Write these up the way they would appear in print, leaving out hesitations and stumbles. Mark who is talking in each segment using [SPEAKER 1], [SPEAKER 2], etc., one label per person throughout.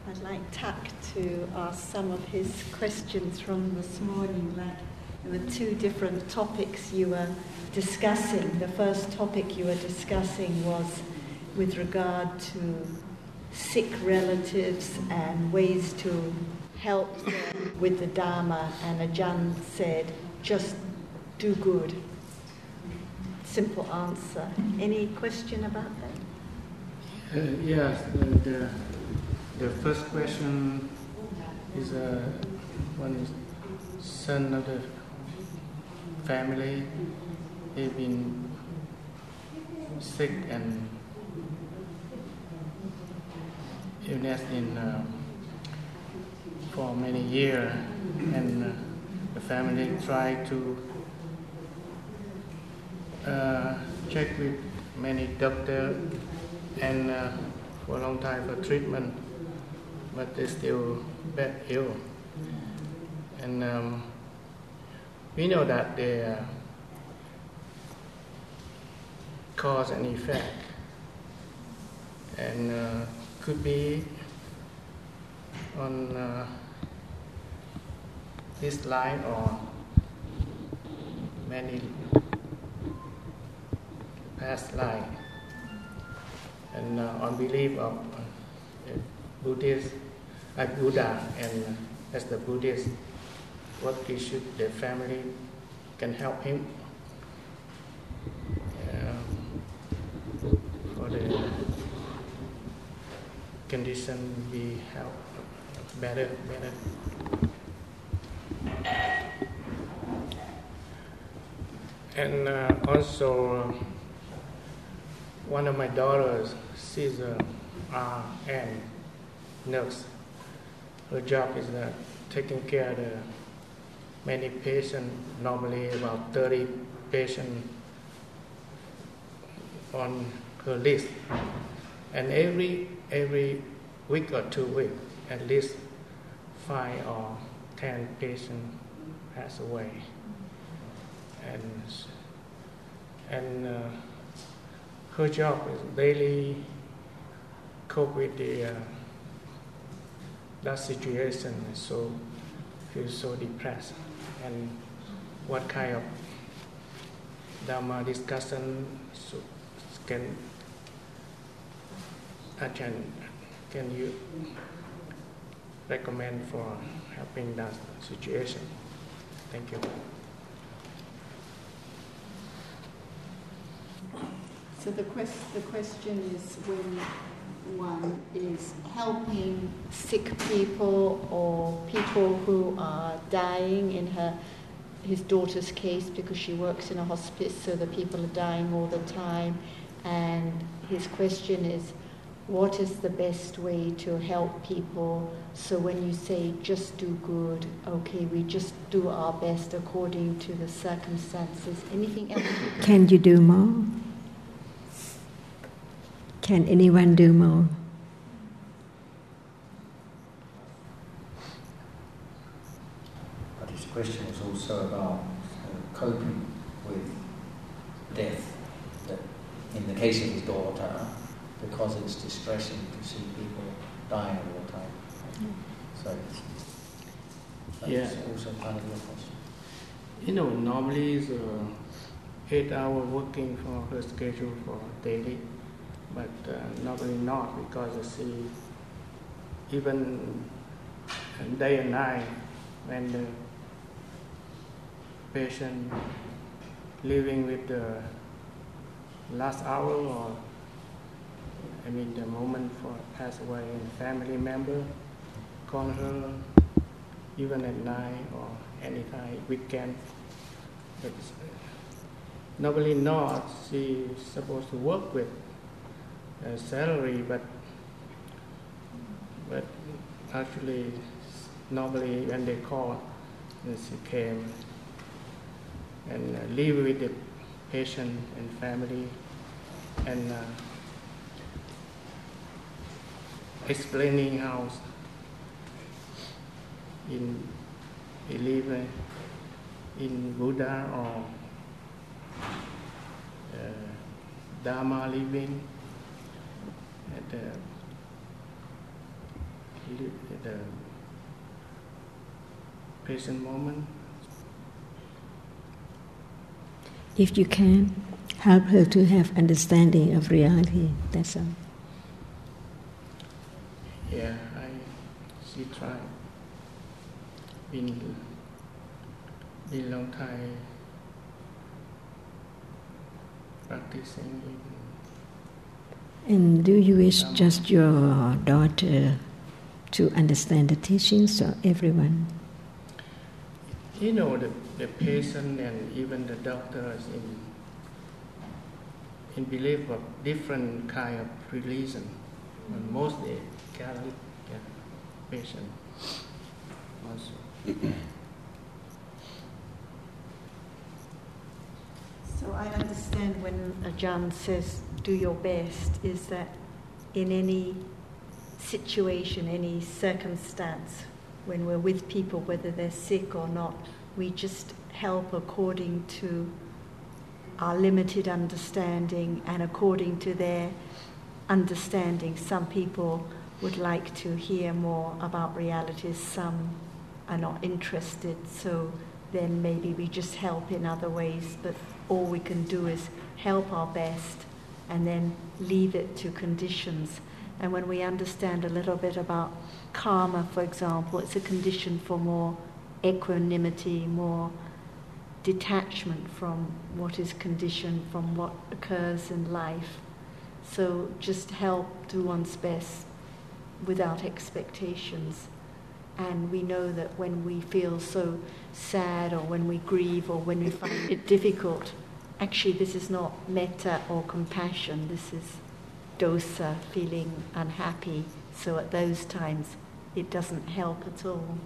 [SPEAKER 1] I'd like Tak to ask some of his questions from this morning. Like, there were two different topics you were discussing. The first topic you were discussing was with regard to sick relatives and ways to help them with the Dharma, and Ajahn said, just do good. Simple answer. Any question about that?
[SPEAKER 2] Yes, the first question is one is son of the family. He's been sick and illness for many years, and the family tried to check with many doctors and for a long time for treatment, but they still bad ill. And we know that they cause and effect, and could be on this line or many past life, and on belief of Buddhist, like Buddha, and as the Buddhist, what he should, the family can help him for the condition be help better. And also one of my daughters, she's a RN nurse. Her job is taking care of the many patients, normally about 30 patients on her list. And every week or 2 weeks, at least 5 or 10 patients pass away. And her job is daily cope with that situation, so feel so depressed. And what kind of Dharma discussion can you recommend for helping that situation? Thank you.
[SPEAKER 1] So the question is, when one is helping sick people or people who are dying, in his daughter's case, because she works in a hospice, so the people are dying all the time, and his question is, what is the best way to help people? So when you say just do good, okay, we just do our best according to the circumstances. Anything else?
[SPEAKER 3] Can you do more? Can anyone do more?
[SPEAKER 4] But his question was also about coping with death. That in the case of his daughter, because it's distressing to see people dying all the time. So that's also part of your question.
[SPEAKER 2] Normally it's 8 hours working for her schedule for daily, but normally not, because she, even day and night, when the patient living with the last hour, or the moment for pass away, and family member call her even at night or anytime, weekend. But nobody knows she's supposed to work with a salary, but actually normally when they call, she came and live with the patient and family, and explaining how in believe in Buddha or Dharma living, and he the present moment.
[SPEAKER 3] If you can, help her to have understanding of reality. That's all.
[SPEAKER 2] Yeah, she tried. Been long time practicing in.
[SPEAKER 3] And do you wish just your daughter to understand the teachings or everyone?
[SPEAKER 2] You know, the patient and even the doctors in belief of different kind of religion, but mostly Catholic patient also.
[SPEAKER 1] So I understand when Ajahn says do your best, is that in any situation, any circumstance, when we're with people, whether they're sick or not, we just help according to our limited understanding and according to their understanding. Some people would like to hear more about realities, some are not interested, so then maybe we just help in other ways, but all we can do is help our best and then leave it to conditions. And when we understand a little bit about karma, for example, it's a condition for more equanimity, more detachment from what is conditioned, from what occurs in life. So just help do one's best without expectations. And we know that when we feel so sad or when we grieve or when we find it difficult, actually this is not metta or compassion, this is dosa, feeling unhappy. So at those times it doesn't help at all.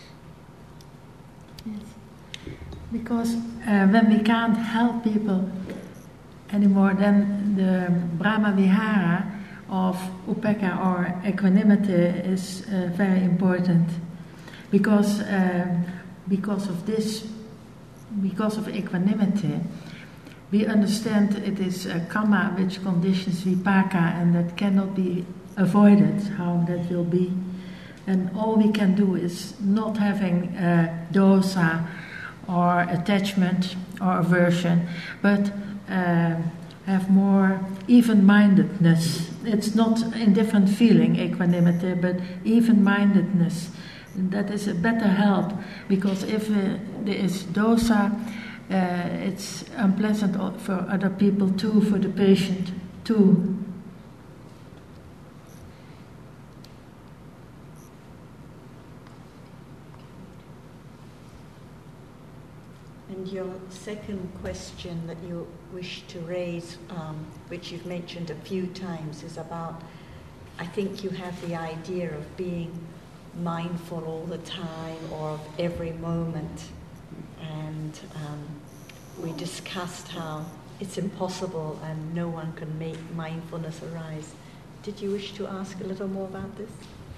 [SPEAKER 5] Yes. Because when we can't help people anymore, then the Brahma Vihara of upekkha or equanimity is very important. Because of this, because of equanimity, we understand it is karma which conditions vipaka and that cannot be avoided, how that will be. And all we can do is not having dosa or attachment or aversion, but have more even-mindedness. It's not indifferent feeling, equanimity, but even-mindedness. That is a better help, because if there is dosa, it's unpleasant for other people too, for the patient too.
[SPEAKER 1] And your second question that you wish to raise, which you've mentioned a few times, is about, I think you have the idea of being mindful all the time or of every moment. And we discussed how it's impossible and no one can make mindfulness arise. Did you wish to ask a little more about this?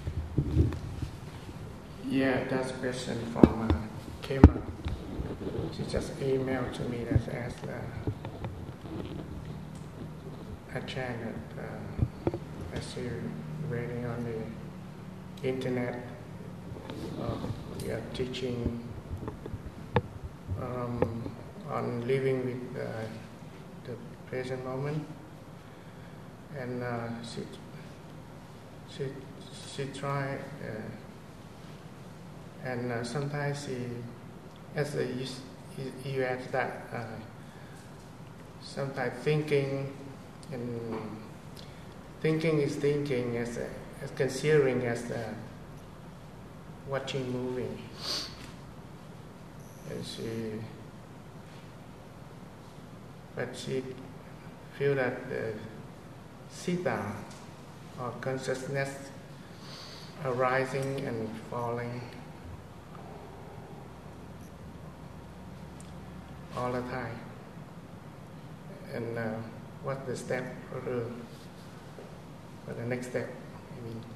[SPEAKER 2] Yeah, that's a question from Kema. She just emailed to me that asked Ajahn that as she reading on the internet, we are teaching on living with the present moment, and she tried, and sometimes she, as you asked that, sometimes thinking is thinking as considering as watching movie, and she feel that the sita or consciousness arising and falling all the time. And what's the step for the next step? I mean,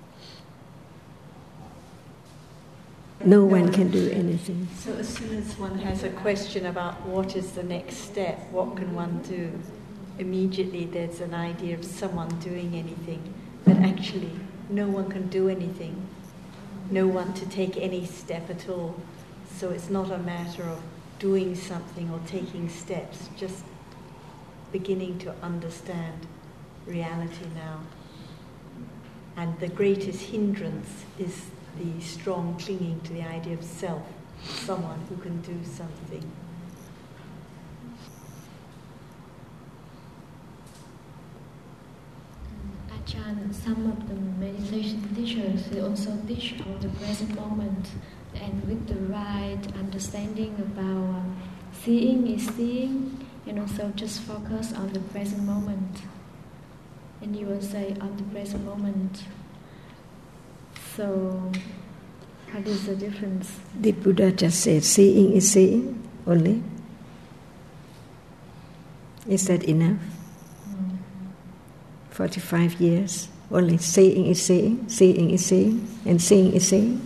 [SPEAKER 3] No one can do anything.
[SPEAKER 1] So as soon as one has a question about what is the next step, what can one do, immediately there's an idea of someone doing anything. But actually, no one can do anything, no one to take any step at all. So it's not a matter of doing something or taking steps, just beginning to understand reality now. And the greatest hindrance is the strong clinging to the idea of self, someone who can do something.
[SPEAKER 6] Ajahn, some of the meditation teachers, they also teach on the present moment, and with the right understanding about seeing is seeing, and also just focus on the present moment. And you will say on the present moment. So, what is the difference?
[SPEAKER 3] The Buddha just said seeing is seeing only. Is that enough? 45 years, only seeing is seeing, seeing is seeing, and seeing is seeing.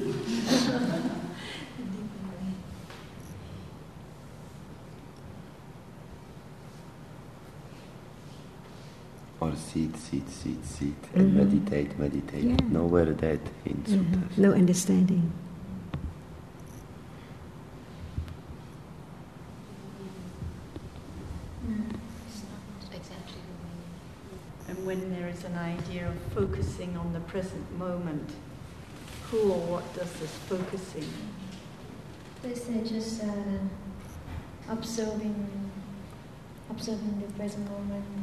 [SPEAKER 7] Or sit, and meditate.
[SPEAKER 3] Yeah.
[SPEAKER 7] Nowhere that in suttas.
[SPEAKER 3] No understanding.
[SPEAKER 1] And when there is an idea of focusing on the present moment, who or what does this focusing?
[SPEAKER 6] They say just observing the present moment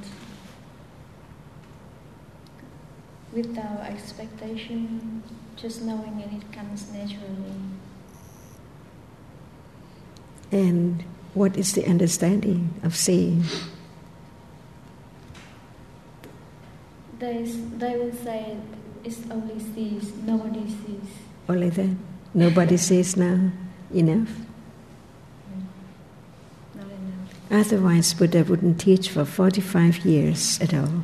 [SPEAKER 6] without expectation, just knowing and it comes naturally.
[SPEAKER 3] And what is the understanding of seeing?
[SPEAKER 6] They will say it's only sees, nobody sees.
[SPEAKER 3] Only that? Nobody sees now? Enough?
[SPEAKER 6] Not enough.
[SPEAKER 3] Otherwise Buddha wouldn't teach for 45 years at all.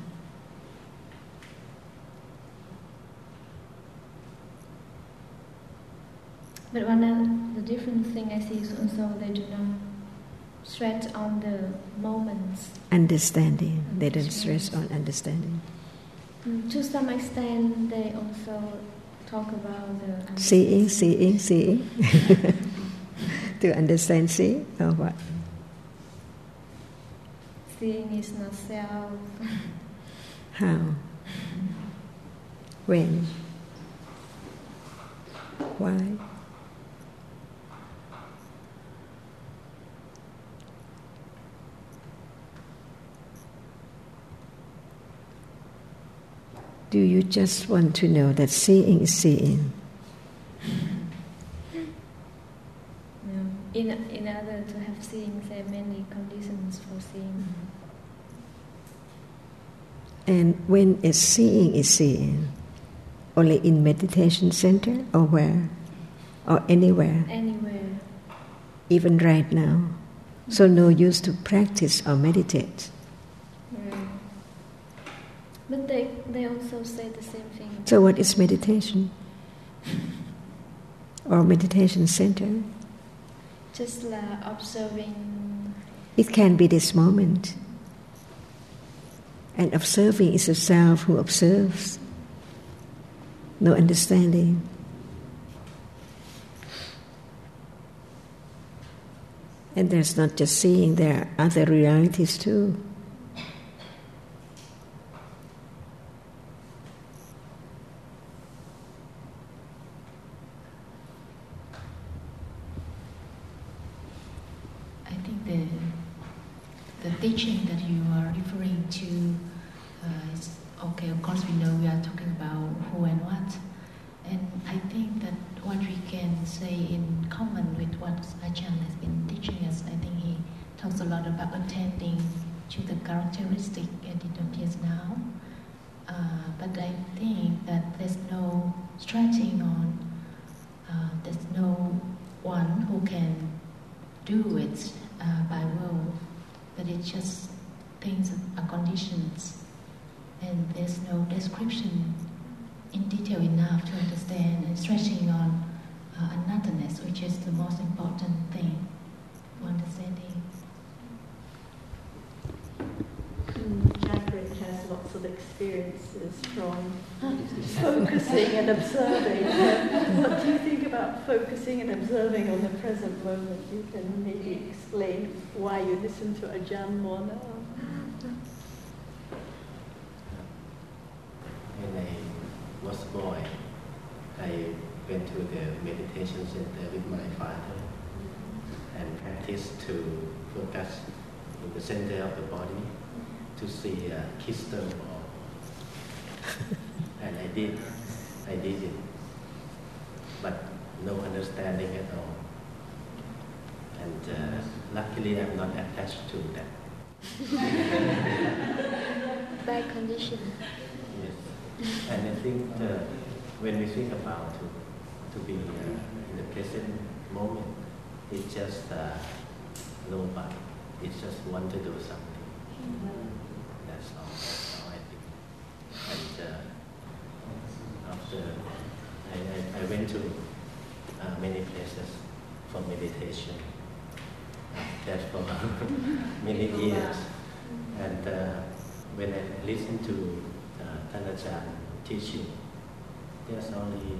[SPEAKER 6] But the different thing I see is also they do not stress on the moments.
[SPEAKER 3] Understanding. They don't stress on understanding.
[SPEAKER 6] To some extent, they also talk about the
[SPEAKER 3] Seeing. To understand seeing or what?
[SPEAKER 6] Seeing is not self.
[SPEAKER 3] How? When? Why? Do you just want to know that seeing is seeing?
[SPEAKER 6] No. In order to have seeing, there are many conditions for seeing.
[SPEAKER 3] And when is seeing? Only in meditation center or where? Or anywhere?
[SPEAKER 6] Anywhere.
[SPEAKER 3] Even right now. So no use to practice or meditate.
[SPEAKER 6] Right. But they also say the same thing.
[SPEAKER 3] So what is meditation? Or meditation center?
[SPEAKER 6] Just like observing.
[SPEAKER 3] It can be this moment. And observing is the self who observes. No understanding. And there's not just seeing, there are other realities too.
[SPEAKER 8] I think the teaching that you are referring to is okay. Of course, we know we are talking about who and what, and I think that what we can say in common with what Ajahn has been teaching us, I think he talks a lot about attending to the characteristic attitudes now. But I think that there's no stretching on. There's no one who can do it by will, but it's just things are conditions, and there's no description in detail enough to understand, and stretching on anothernness, which is the most important thing for understanding.
[SPEAKER 1] Jagrat has lots of
[SPEAKER 9] people's experiences from focusing and observing. What do you think about focusing and observing on the present moment? You can maybe explain why you listen to Ajahn more now.
[SPEAKER 10] When I was a boy, I went to the meditation center with my father and practiced to focus in the center of the body to see a crystal ball. And I did it, but no understanding at all. And luckily I'm not attached to that.
[SPEAKER 6] By condition.
[SPEAKER 10] Yes. And I think when we think about to be in the present moment, it's just nobody. It's just want to do something. That's all I think. And after I went to many places for meditation. That's for many years. And when I listen to Ajahn teaching, there's only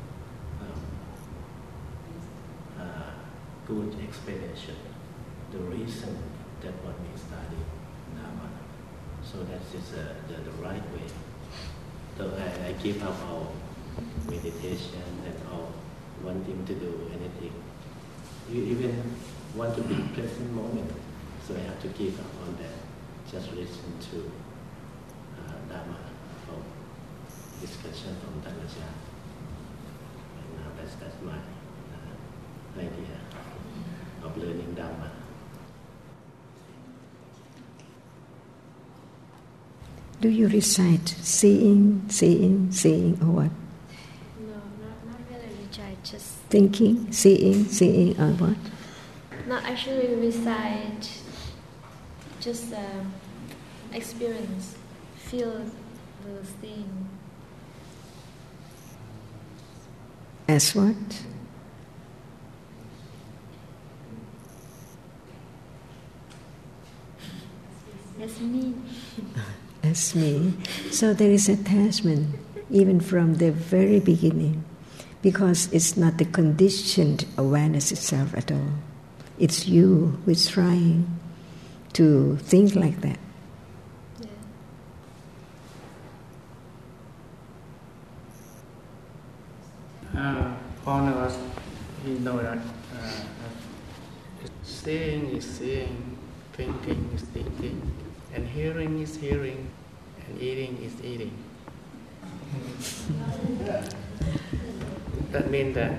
[SPEAKER 10] good explanation, the reason that what we study Dharma. So that is the right way. So I give up all meditation and all wanting to do anything. You even want to be present moment. So I have to give up on that. Just listen to Dharma from discussion from Ajahn. And now that's my idea of learning Dharma.
[SPEAKER 3] Do you recite seeing, or what?
[SPEAKER 6] No, not really recite, just...
[SPEAKER 3] Thinking, seeing, or what?
[SPEAKER 6] Not actually recite, just experience, feel the thing.
[SPEAKER 3] As what?
[SPEAKER 6] As me.
[SPEAKER 3] As me. So there is attachment even from the very beginning, because it's not the conditioned awareness itself at all. It's you who is trying to think like that.
[SPEAKER 2] All of us, we know that seeing is seeing, thinking is thinking, and hearing is hearing, and eating is eating. That means that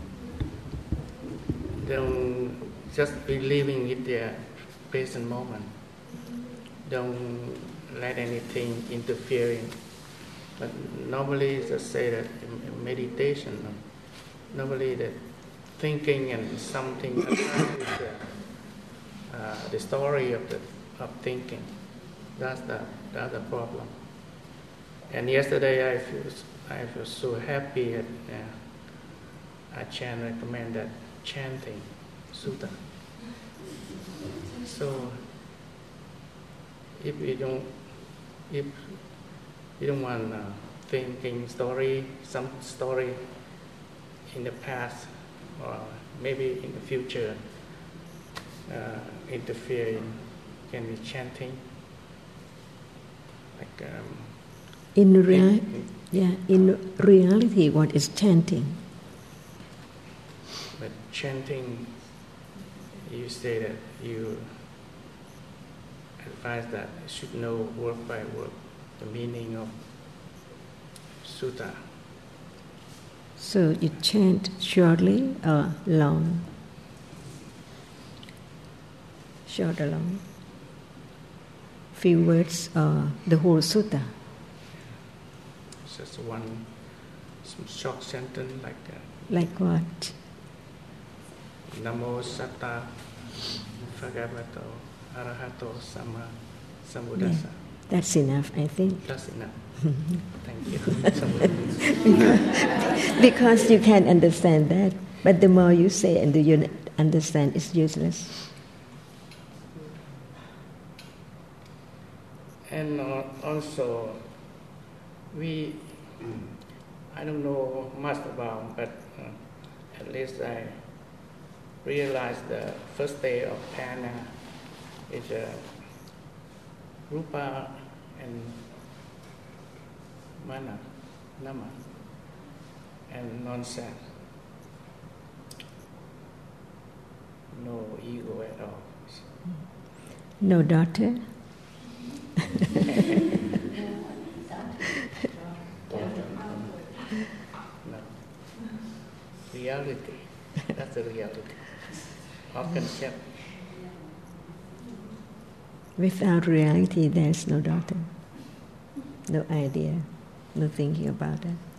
[SPEAKER 2] don't just be living with the present moment. Don't let anything interfere in. But normally, just say that in meditation, normally that thinking and something attached with the story of thinking. That's the problem. And yesterday I feel so happy that Ajahn recommended chanting sutta. So if you don't want thinking some story in the past or maybe in the future interfering, can be chanting. Like
[SPEAKER 3] in reality, what is chanting?
[SPEAKER 2] But chanting, you say that you advise that you should know word by word the meaning of sutta.
[SPEAKER 3] So you chant shortly or long? Short or long? Few words or the whole sutta?
[SPEAKER 2] Just one short sentence like that.
[SPEAKER 3] Like what?
[SPEAKER 2] Namo Satta Bhagavato Arahato Sama Sambuddhassa.
[SPEAKER 3] Yeah, that's enough, I think.
[SPEAKER 2] That's enough. Thank you.
[SPEAKER 3] Because you can understand that, but the more you say and do you understand, it's useless.
[SPEAKER 2] And also, I don't know much about, but at least I realized the first day of Dhyana is Rupa and Mana, Nama, and non-self. No ego at all.
[SPEAKER 3] No daughter?
[SPEAKER 2] No. Reality. That's the reality. Of concept.
[SPEAKER 3] Without reality, there's no daughter. No idea, no thinking about it.